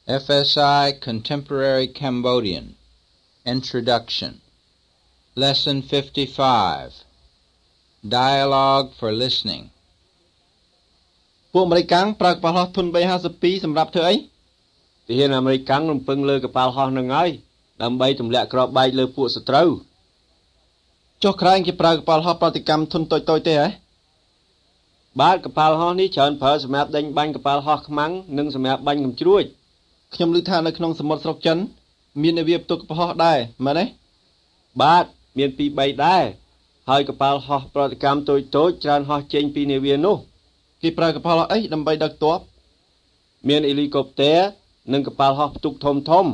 FSI Contemporary Cambodian Introduction Lesson 55 Dialogue for Listening ពួកអាមេរិកប្រើកប៉ាល់ហោះធុន352សម្រាប់ធ្វើអីទាហានអាមេរិករំពឹងលើកប៉ាល់ហោះនឹងហើយដើម្បីទម្លាក់គ្រាប់បែកលើពួកសត្រូវចុះក្រែងគេប្រើកប៉ាល់ហោះប្រតិកម្មធុនតូចៗទេហ៎បាទកប៉ាល់ហោះនេះច្រើនប្រើសម្រាប់ដេញបាញ់កប៉ាល់ហោះខ្មាំងនិងសម្រាប់បាញ់កាំជ្រួចខ្ញុំឮថានៅក្នុងសមុទ្រស្រុកចិនមាននាវាផ្ទុកកប៉ាល់ហោះដែរមែនទេបាទមាន2 3ដែរហើយកប៉ាល់ហោះប្រតិកម្មតូចៗច្រើនហោះចេញពីនាវានោះគេប្រើកប៉ាល់ហោះអីដើម្បីដឹកទ័ពមានហេលីកូបទ័រនិងកប៉ាល់ហោះផ្ទុកធំៗ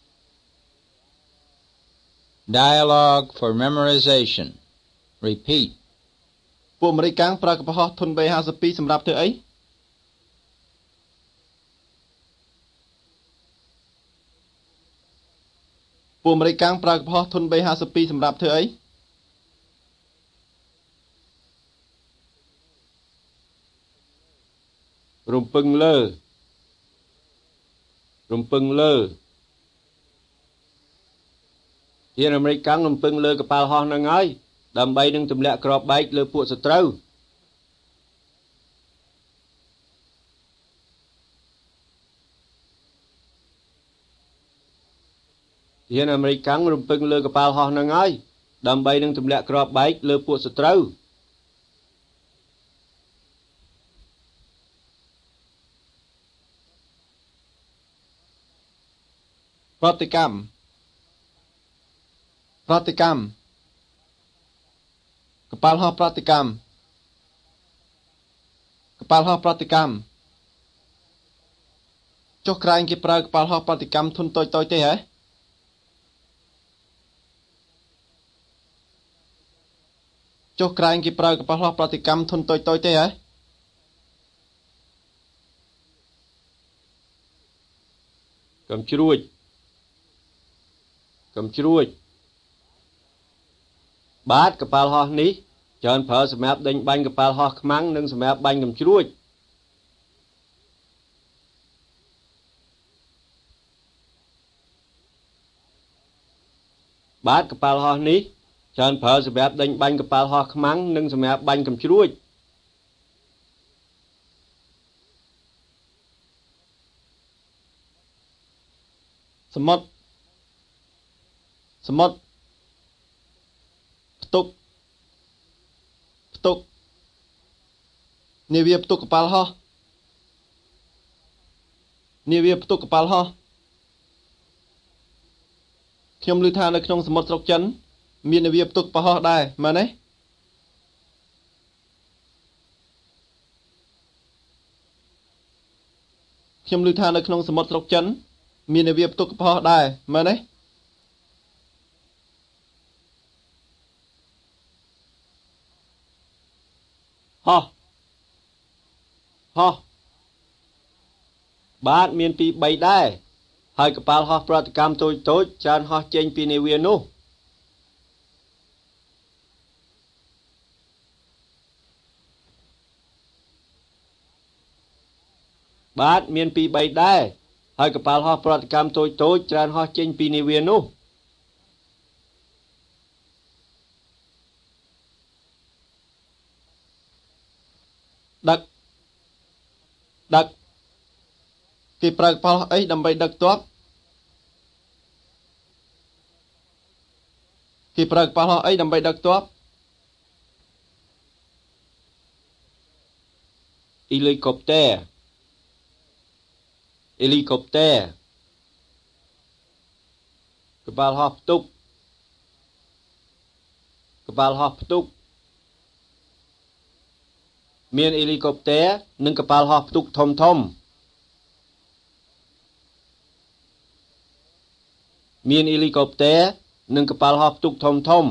Dialogue for Memorization Repeat ពួកអាមេរិកប្រើកប៉ាល់ហោះធុន352សម្រាប់ធ្វើអីពួកអាមេរិកប្រើកប៉ាល់ហោះធុន352សម្រាប់ធ្វើអីរំពឹងលើទាហានអាមេរិករំពឹងលើកប៉ាល់ហោះនឹងហើយដើម្បីនឹងទម្លាក់គ្រាប់បែកលើពួកសត្រូវទាហានអាមេរិករំពឹងលើកប៉ាល់ហោះនឹងហើយដើម្បីនឹងទម្លាក់គ្រាប់បែកលើពួកសត្រូវប្រតិកម្មកប៉ាល់ហោះប្រតិកម្មកចុះក្រែងគេប្រើកប៉ាល់ហោះប្រតិកម្មធុនតូចៗទេហ៎ចុះក្រែងគេប្រើកប៉ាល់ហោះប្រតិកម្មធុនតូចៗទេហ៎កំជ្រួចបាទកប៉ាល់ហោះនេះច្រើនប្រើសម្រាប់ដេញបាញ់កប៉ាល់ហោះខ្មាំងនិងសម្រាប់បាញ់កំជ្រួចបាទកប៉ាល់ហោះនេះច្រើនប្រើសម្រាប់ដេញបាញ់កប៉ាល់ហោះខ្មាំងនិងសម្រាប់បាញ់កំជ្រួចសមុទ្រផ្ទុកនាវាផ្ទុកកប៉ាល់ហោះខ្ញុំឮថានៅក្នុងសមុទ្រស្រុកចិនមាននាវាផ្ទុកកប៉ាល់ហោះដែរមែនទេខ្ញុំឮថានៅក្នុងសមុទ្រស្រុកចិនមាននាវាផ្ទុកកប៉ាល់ហោះដែរមែនទេហោះបាទមាន2 3ដែរហើយកប៉ាល់ហោះប្រតិកម្មតូចៗច្រើនហោះចេញពីនាវានោះបាទមាន2 3ដែរហើយកប៉ាល់ហោះប្រតិកម្មតូចៗច្រើនហោះចេញពីនាវានោះដឹកគេប្រើកប៉ាល់ហោះអីដើម្បីដឹកទ័ពហេលីកូបទ័រកប៉ាល់ហោះផ្ទុកមានហេលីកូបទ័រនិងកប៉ាល់ហោះផ្ទុកធំៗ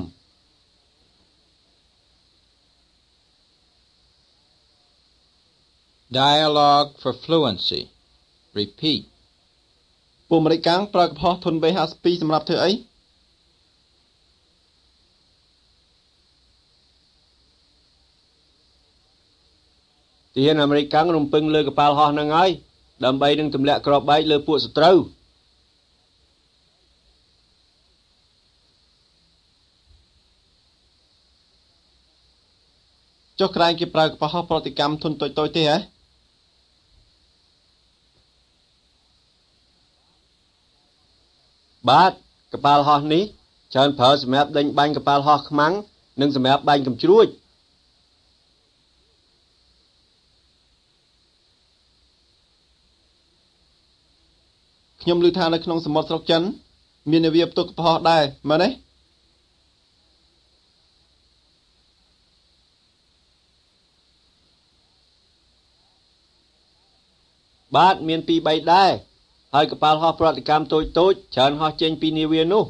Dialogue for Fluency Repeat ពួកអាមេរិកប្រើកប៉ាល់ហោះធុន352សម្រាប់ធ្វើអីទាហានអាមេរិករំពឹងលើកប៉ាល់ហោះនឹងហើយដើម្បីនឹងទម្លាក់គ្រាប់បែកលើពួកសត្រូវចុះក្រែងគេប្រើកប៉ាល់ហោះប្រតិកម្មធុនតូចៗទេហ៎បាទកប៉ាល់ហោះនេះច្រើនប្រើសម្រាប់ដេញបាញ់កប៉ាល់ហោះខ្មាំងនិងសម្រាប់បាញ់កាំជ្រួចខ្ញុំឮថានៅក្នុងសមុទ្រស្រុកចិនមាននាវាផ្ទុកកប៉ាល់ហោះដែរមែនទេបាទមាន2 3ដែរហើយកប៉ាល់ហោះប្រតិកម្មតូចៗច្រើនហោះចេញពីនាវានោះ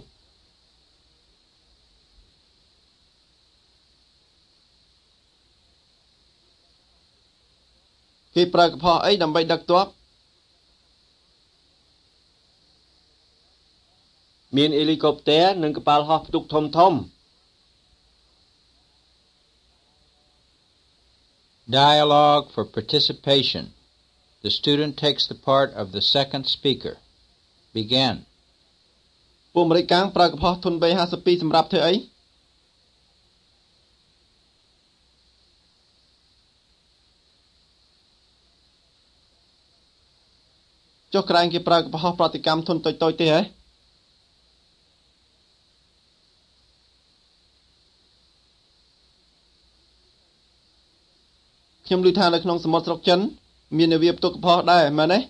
គេប្រើកប៉ាល់ហោះអីដើម្បីដឹកទ័ពមានហេលីកូបទ័រនិងកប៉ាល់ហោះផ្ទុកធំៗ Dialogue for participation. The student takes the part of the second speaker. Begin. ពួកអាមេរិកកាំងប្រើកប៉ាល់ហោះធុន B-52 សម្រាប់ធ្វើអីចុះក្រែងគេប្រើកប៉ាល់ហោះប្រតិកម្មធុនតូចៗទេហ៎ខ្ញុំឮថានៅក្នុងសមុទ្រស្រុកចិនមាននាវាផ្ទុកកប៉ាល់ហោះដែរមែនទេ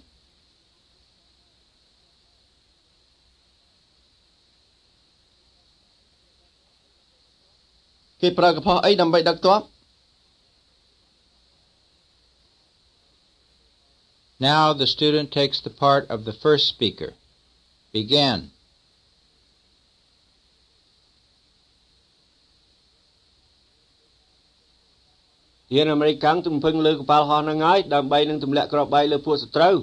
គេប្រើកប៉ាល់អីដើម្បីដឹកទ័ព Now the student takes the part of the first speaker. Begin. ហ៊ានអាមេរិកកាំងទំពឹងលើកប៉ាល់ហោះហ្នឹងហើយដើម្បីនឹងទម្លាក់គ្រាប់បែកលើពួកសត្រូវ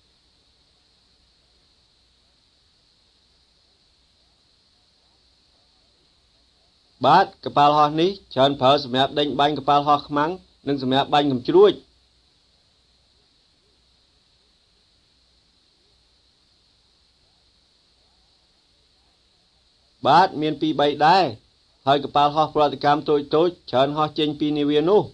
បាទកប៉ាល់ហោះនេះច្រើនប្រើសម្រាប់ដេញបាញ់កប៉ាល់ហោះខ្មាំងនិងសម្រាប់បាញ់កាំជ្រួចបាទមាន2 3ដែរហើយកប៉ាល់ហោះប្រតិកម្មតូចៗច្រើនហោះចេញពីនាវានោះ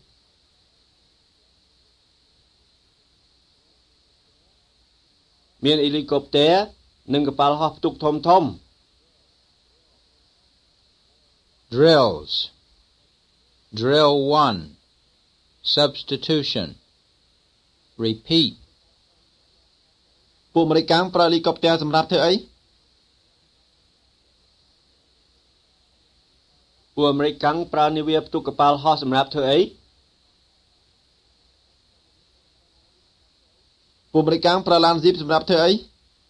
មានហេលីកូបទ័រនិងកប៉ាល់ហោះផ្ទុកធំៗ Drills. Drill 1. Substitution. Repeat. ពួកអាមេរិកកាំងប្រើហេលីកូបទ័រសម្រាប់ធ្វើអីពួកអាមេរិកកាំងប្រើនាវាផ្ទុកកប៉ាល់ហោះសម្រាប់ធ្វើអីពួកអាមេរិកកាំងប្រើឡានស៊ីបសម្រាប់ធ្វើអី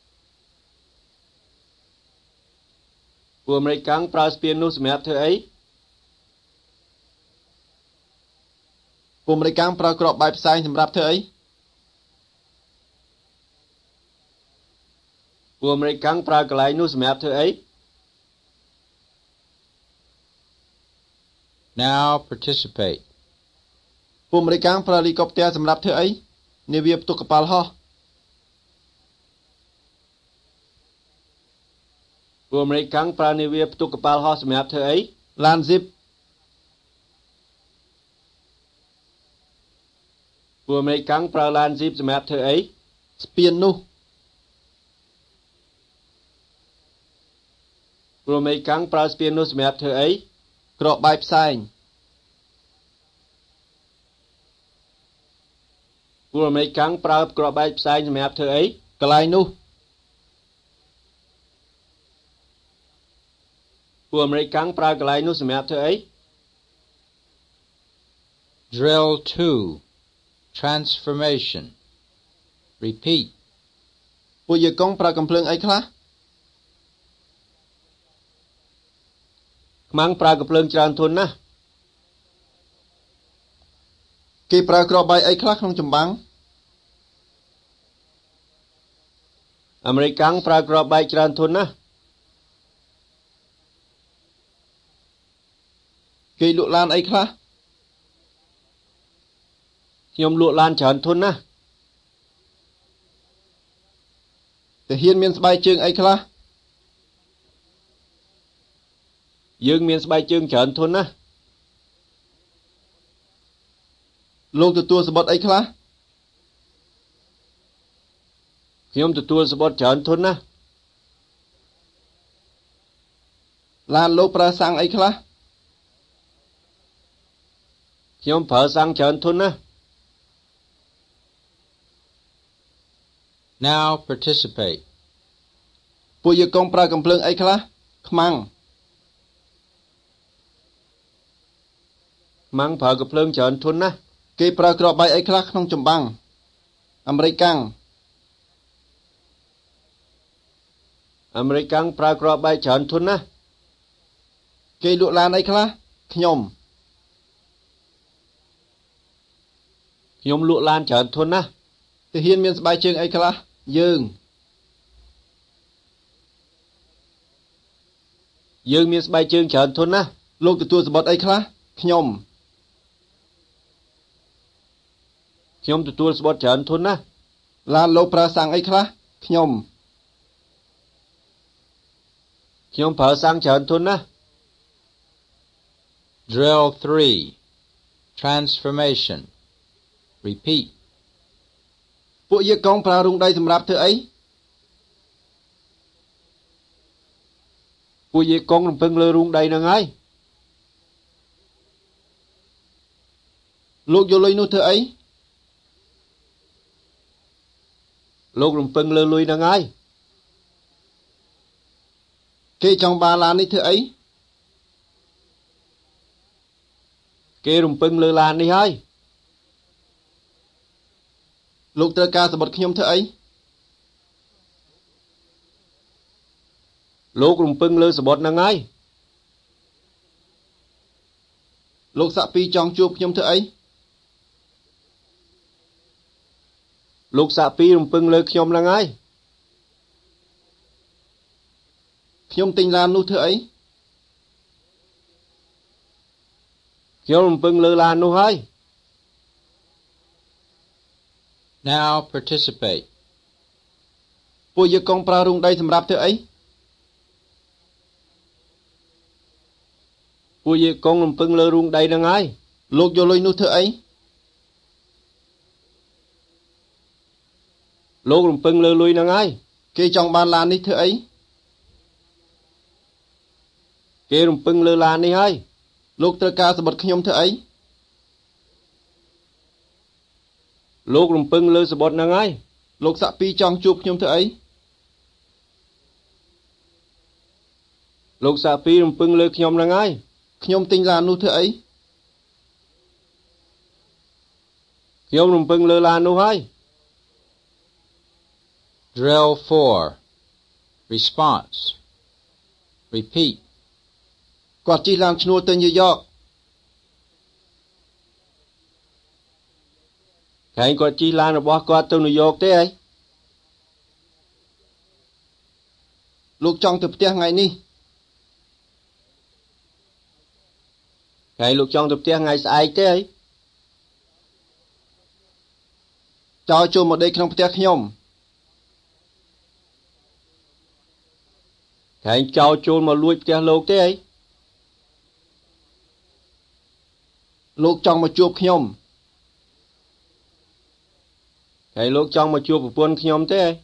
ពួកអាមេរិកកាំងប្រើស្ពាននោះសម្រាប់ធ្វើអីពួកអាមេរិកកាំងប្រើគ្រាប់បែកផ្សែងសម្រាប់ធ្វើអីពួកអាមេរិកកាំងប្រើកន្លែងនោះសម្រាប់ធ្វើអី Now participate. ពួកអាមេរិកកាំងប្រើហេលីកូបទ័រសម្រាប់ធ្វើអីនាវាផ្ទុកកប៉ាល់ហោះពួកអាមេរិកកាំងប្រើនាវាផ្ទុកកប៉ាល់ហោះសម្រាប់ធ្វើអីឡានស៊ីបពួកអាមេរិកកាំងប្រើឡានស៊ីបសម្រាប់ធ្វើអីស្ពាននោះពួកអាមេរិកកាំងប្រើស្ពាននោះសម្រាប់ធ្វើអីគ្រាប់បែកផ្សែងពួកអាមេរិកកាំងប្រើគ្រាប់បែកផ្សែងសម្រាប់ធ្វើអីកន្លែងនោះពួកអាមេរិកកាំងប្រើកន្លែងនោះសម្រាប់ធ្វើអី Drill 2. Transformation. Repeat. ពួកយាកុងប្រើកំភ្លើងអីខ្លះខ្មាំងប្រើកំភ្លើងច្រើនធន់ណាស់គេប្រើគ្រាប់បែកអីខ្លះក្នុងចម្បាំងអាមេរិកកាំងប្រើគ្រាប់បែកច្រើនធន់ណាស់គេលក់ឡានអីខ្លះខ្ញុំលក់ឡានច្រើនធន់ណាស់ទាហានមានស្បែកជើងអីខ្លះយើងមានស្បែកជើងច្រើនធន់ណាស់លោកទទួលសម្បត្តិអីខ្លះខ្ញុំទទួលសម្បត្តិច្រើនធន់ណាស់ឡានលោកប្រើសាំងអីខ្លះខ្ញុំប្រើសាំងច្រើនធន់ណាស់ Now participate. ពួកយើងកងប្រើកំភ្លើងអីខ្លះ ខ្មាំងម៉ាំងប្រើកាភ្លើងច្រើនធន់ណាស់គេប្រើគ្រាប់បែកអីខ្លះក្នុងចម្បាំង អាមេរិកកាំងអាមេរិកកាំងប្រើគ្រាប់បែកច្រើនធន់ណាស់គេលក់ឡានអីខ្លះ ខ្ញុំខ្ញុំលក់ឡានច្រើនធន់ណាស់ទាហានមានស្បែកជើងអីខ្លះ យើងយើងមានស្បែកជើងច្រើនធន់ណាស់លោកទទួលសម្បត្តិអីខ្លះ ខ្ញុំខ្ញុំទទួលសម្បត្តិច្រើនធន់ណាស់ឡានលោកប្រើសាំងអីខ្លះ ខ្ញុំខ្ញុំប្រើសាំងច្រើនធន់ណាស់ Drill 3. Transformation. Repeat. ពួកយើងកងប្រើរូងដីសម្រាប់ធ្វើអីពួកយើងកងរំពឹងលើរូងដីហ្នឹងហើយលោកយកលុយនោះធ្វើអីលោករំពឹងលើលុយហ្នឹងហើយគេចង់បានឡាននេះធ្វើអីគេរំពឹងលើឡាននេះហើយលោកត្រូវការសម្បត្តិខ្ញុំធ្វើអីលោករំពឹងលើសម្បត្តិហ្នឹងហើយលោកសាក់ពីចង់ជួបខ្ញុំធ្វើអីលោកសាក់ពីរំពឹងលើខ្ញុំហ្នឹងហើយខ្ញុំទិញឡាននោះធ្វើអីខ្ញុំរំពឹងលើឡាននោះហើយ Now participate. ពួកយើងកងប្រើរូងដីសម្រាប់ធ្វើអីពួកយើងកងរំពឹងលើរូងដីហ្នឹងហើយលោកយកលុយនោះធ្វើអីលោករំពឹងលើលុយហ្នឹងហើយគេចង់បានឡាននេះធ្វើអីគេរំពឹងលើឡាននេះហើយលោកត្រូវការសម្បត្តិខ្ញុំធ្វើអីលោករំពឹងលើសម្បត្តិហ្នឹងហើយលោកសាក់ពីចង់ជួបខ្ញុំធ្វើអីលោកសាក់ពីរំពឹងលើខ្ញុំហ្នឹងហើយខ្ញុំទិញឡាននោះធ្វើអីខ្ញុំរំពឹងលើឡាននោះហើយ Drill 4. Response. Repeat. គាត់ជិះឡានឈ្នួលទៅញូវយ៉កថ្ងៃគាត់ជិះឡានរបស់គាត់ទៅញូវយ៉កទេហីលោកចង់ទៅផ្ទះថ្ងៃនេះថ្ងៃលោកចង់ទៅផ្ទះថ្ងៃស្អែកទេហីចោលចូលមកដេកក្នុងផ្ទះខ្ញុំថ្ងៃចោលចូលមកលួចផ្ទះលោកទេហីលោកចង់មកជួបខ្ញុំថ្ងៃលោកចង់មកជួបប្រពន្ធខ្ញុំទេហី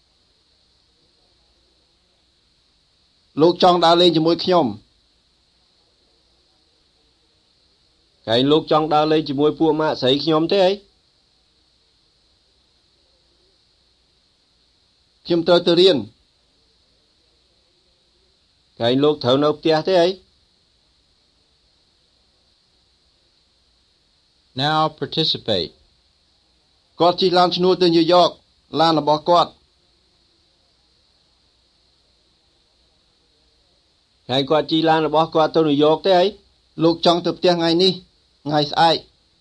លោកចង់ដើរលេងជាមួយខ្ញុំថ្ងៃលោកចង់ដើរលេងជាមួយពួកម៉ាក់ស្រីខ្ញុំទេហីខ្ញុំត្រូវទៅរៀនថ្ងៃលោកត្រូវនៅផ្ទះទេហី Now participate. គាត់ជិះឡានឈ្នួលទៅញូវយ៉កឡានរបស់គាត់ថ្ងៃគាត់ជិះឡានរបស់គាត់ទៅញូវយ៉កទេហីលោកចង់ទៅផ្ទះថ្ងៃនេះថ្ងៃស្អែក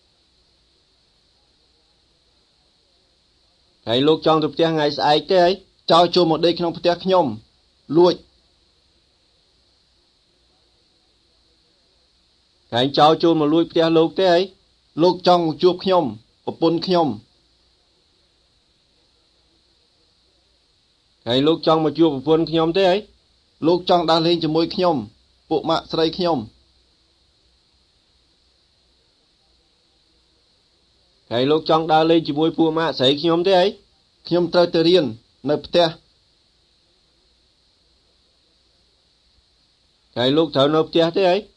ថ្ងៃលោកចង់ទៅផ្ទះថ្ងៃស្អែកទេហីចោលចូលមកដេកក្នុងផ្ទះខ្ញុំលួចថ្ងៃចោលចូលមកលួចផ្ទះលោកទេហីលោកចង់មកជួបខ្ញុំប្រពន្ធខ្ញុំខហើយលោកចង់មកជួបប្រពន្ធខ្ញុំទេអីលោកចង់ដើរលេងជាមួយខ្ញុំពួកម៉ាក់ស្រីខ្ញុំហើយលោកចង់ដើរលេងជាមួយពួកម៉ាក់ស្រីខ្ញុំទេអីខ្ញុំត្រូវទៅរៀននៅផ្ទះហើយលោកត្រូវនៅផ្ទះទេអី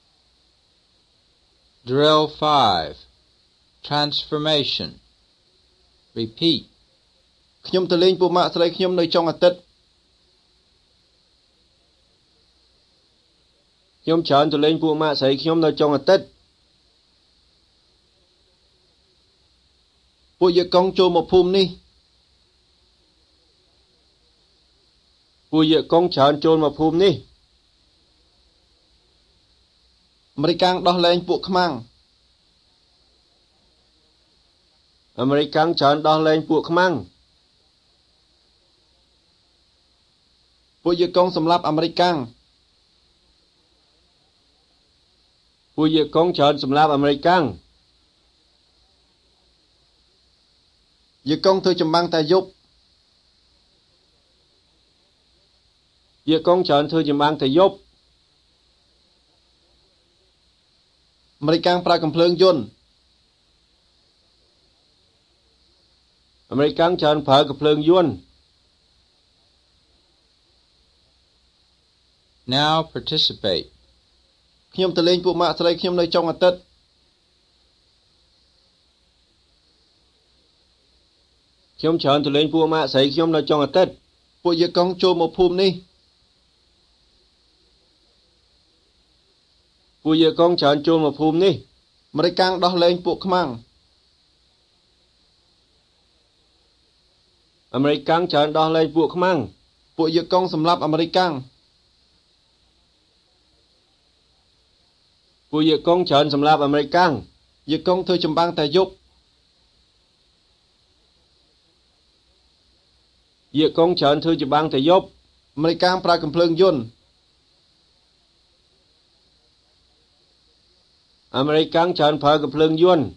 Drill 5. Transformation. Repeat. ខ្ញុំទៅលេងពួកម៉ាក់ស្រីខ្ញុំនៅចុងអាទិត្យខ្ញុំច្រើនទៅលេងពួកម៉ាក់ស្រីខ្ញុំនៅចុងអាទិត្យពួកយាយកុងចូលមកភូមិនេះពួកយាយកុងច្រើនចូលមកភូមិនេះអាមេរិកាំងដោះលែងពួកខ្មាំងអាមេរិកាំងច្រើនដោះលែងពួកខ្មាំងពួកយាយកុងសម្លាប់អាមេរិកាំងពួកយាយកុងច្រើនសម្លាប់អាមេរិកាំងយាយកុងធ្វើចម្បាំងតែយប់យាយកុងច្រើនធ្វើចម្បាំងតែយប់អាមេរិកាំងប្រើកំភ្លើងយន្តអាមេរិកាំងច្រើនប្រើកំភ្លើងយន្ត Now participate. ខ្ញុំទៅលេងពួកម៉ាក់ស្រីខ្ញុំនៅចុងអាទិត្យខ្ញុំច្រើនទៅលេងពួកម៉ាក់ស្រីខ្ញុំនៅចុងអាទិត្យពួកយាយកុងចូលមកភូមិនេះពួកយាយកុងច្រើនចូលមកភូមិនេះអាមេរិកាំងដោះលែងពួកខ្មាំងអាមេរិកាំងច្រើនដោះលែងពួកខ្មាំងពួកយាយកុងសម្លាប់អាមេរិកាំងពួកយាយកុងច្រើនសម្លាប់អាមេរិកាំងយាយកុងធ្វើចម្បាំងតែយប់យាយកុងច្រើនធ្វើចម្បាំងតែយប់អាមេរិកាំងប្រើកំភ្លើងយន្តអាមេរិកាំងច្រើនប្រើកំភ្លើងយន្ត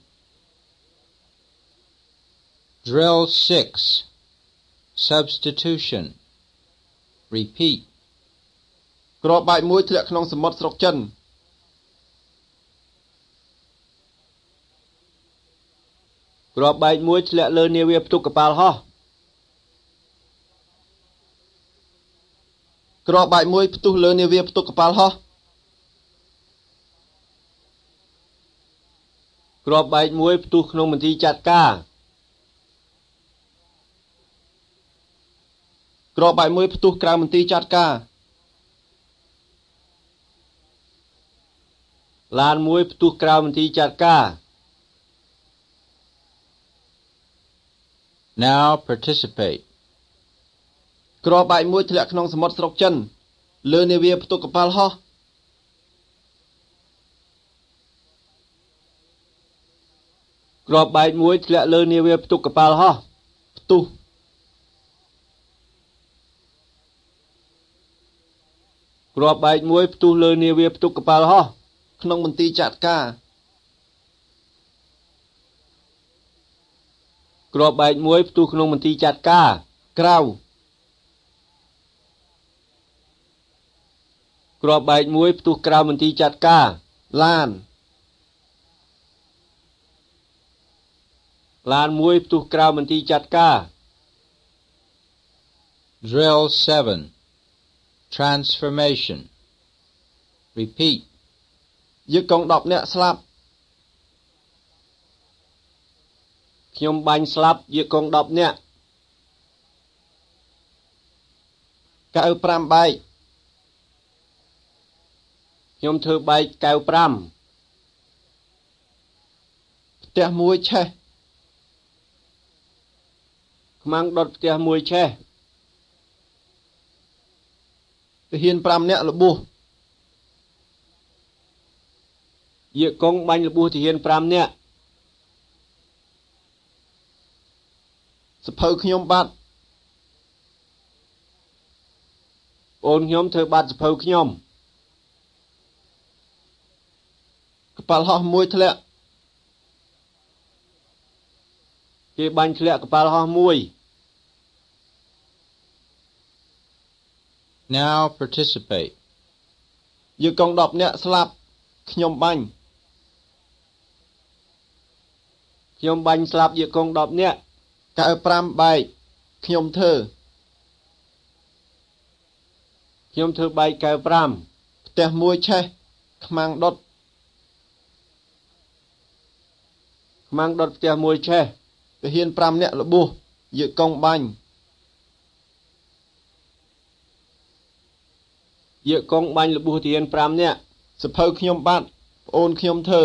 Drill 6. Substitution. Repeat. គ្រាប់បែកមួយធ្លាក់ក្នុងសមុទ្រស្រុកចិនគ្រាប់បែកមួយធ្លាក់លើនាវាផ្ទុកកប៉ាល់ហោះគ្រាប់បែកមួយផ្ទុះលើនាវាផ្ទុកកប៉ាល់ហោះគ្រាប់បែកមួយផ្ទុះក្នុងមន្ទីរចាត់ការគ្រាប់បែកមួយផ្ទុះក្រៅមន្ទីរចាត់ការឡានមួយផ្ទុះក្រៅមន្ទីរចាត់ការ Now participate. គ្រាប់បែកមួយធ្លាក់ក្នុងសមុទ្រស្រុកចិនលើនាវាផ្ទុកកប៉ាល់ហោះគ្រាប់បែកមួយធ្លាក់លើនាវាផ្ទុកកប៉ាល់ហោះផ្ទុះគ្រាប់បែកមួយផ្ទុះលើនាវាផ្ទុកកប៉ាល់ហោះក្នុងមន្ទីរចាត់ការគ្រាប់បែកមួយផ្ទុះក្នុងមន្ទីរចាត់ការក្រៅគ្រាប់បែកមួយផ្ទុះក្រៅមន្ទីរចាត់ការឡានមួយផ្ទុះក្រៅមន្ទីរចាត់ការ Drill 7. Transformation. Repeat. យាយកុង10នាក់ស្លាប់ខ្ញុំបាញ់ស្លាប់យាយកុង10នាក់កៅ5បែកខ្ញុំធ្វើបែកកៅ5 ផ្ទះមួយឆេះខ្មាំងដុតផ្ទះមួយឆេះទាហាន5នាក់របួសយាយកុងបាញ់របួសទាហាន5នាក់សភៅខ្ញុំបាត់អូនខ្ញុំធ្វើបាត់សភៅខ្ញុំកប៉ាល់ហោះមួយធ្លាក់គេបាញ់ធ្លាក់កប៉ាល់ហោះមួយ Now participate. យើងកង10នាក់ស្លាប់ខ្ញុំបាញ់ខ្ញុំបាញ់ស្លាប់យកកង10នាក់កៅ5បែកខ្ញុំធ្វើខ្ញុំធ្វើបែកកៅ5 ផ្ទះមួយឆេះខ្មាំងដុតខ្មាំងដុតផ្ទះមួយឆេះទាហាន5នាក់លបួសយកកងបាញ់យកកងបាញ់លបួសទាហាន5នាក់សភៅខ្ញុំបាត់ប្អូនខ្ញុំធ្វើ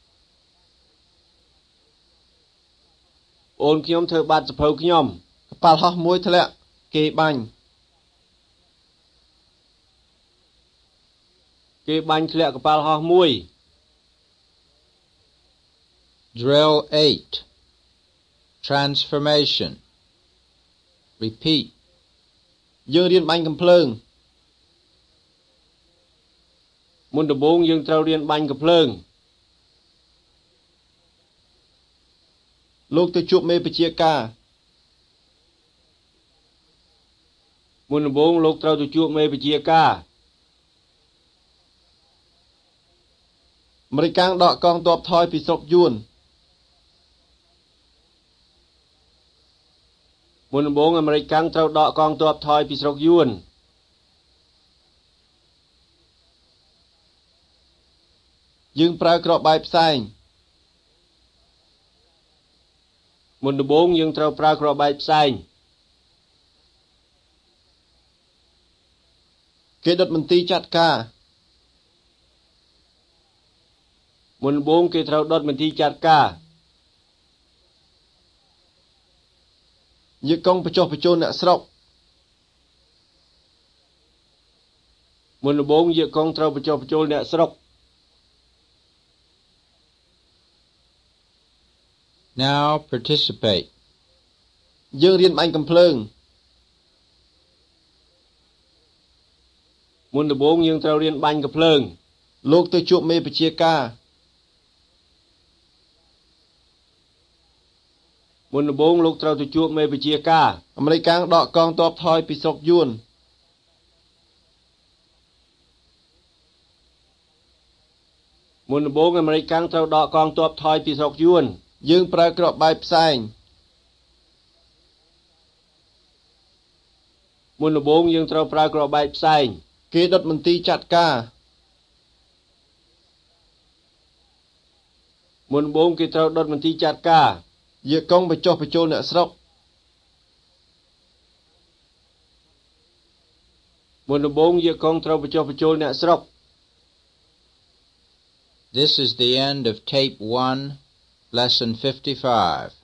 អូនខ្ញុំធ្វើបាត់សភៅខ្ញុំកប៉ាល់ហោះមួយធ្លាក់គេបាញ់គេបាញ់ធ្លាក់កប៉ាល់ហោះមួយ Drill 8. Transformation. Repeat. យើងរៀនបាញ់កំភ្លើងមុនដំបូងយើងត្រូវរៀនបាញ់កាភ្លើងលោកទៅជួបមេបញ្ជាការមុនដំបូងលោកត្រូវទៅជួបមេបញ្ជាការអាមេរិកកាំងដកកងទ័ពថយពីស្រុកយួនមុនដំបូងអាមេរិកកាំងត្រូវដកកងទ័ពថយពីស្រុកយួនយើងប្រើក្របបែកផ្សែងមុនដំបូងយើងត្រូវប្រើគ្រាប់បែកផ្សែងគេដុតមន្ទីរចាត់ការមុនដំបូងគេត្រូវដុតមន្ទីរចាត់ការយកកងបញ្ចុះបញ្ចូលអ្នកស្រុកមុនដំបូងយកកងត្រូវបញ្ចុះបញ្ចូលអ្នកស្រុក Now participate. យើងរៀនបាញ់កំភ្លើងមុនដំបូងយើងត្រូវរៀនបាញ់កាភ្លើងលោកទៅជួបមេបញ្ជាការមុនដំបូងលោកត្រូវទៅជួបមេបញ្ជាការអាមេរិកកាំងដកកងទ័ពថយពីស្រុកយួនមុនដំបូងអាមេរិកកាំងត្រូវដកកងទ័ពថយពីស្រុកយួនយើងប្រើក្របបែកផ្សែងមុនដំបូងយើងត្រូវប្រើគ្រាប់បែកផ្សែងគេដុតមន្ទីរចាត់ការមុនដំបូងគេត្រូវដុតមន្ទីរចាត់ការយកកងបញ្ចុះបញ្ចូលអ្នកស្រុកមុនដំបូងយកកងត្រូវបញ្ចុះបញ្ចូលអ្នកស្រុក This is the end of Tape 1, Lesson 55.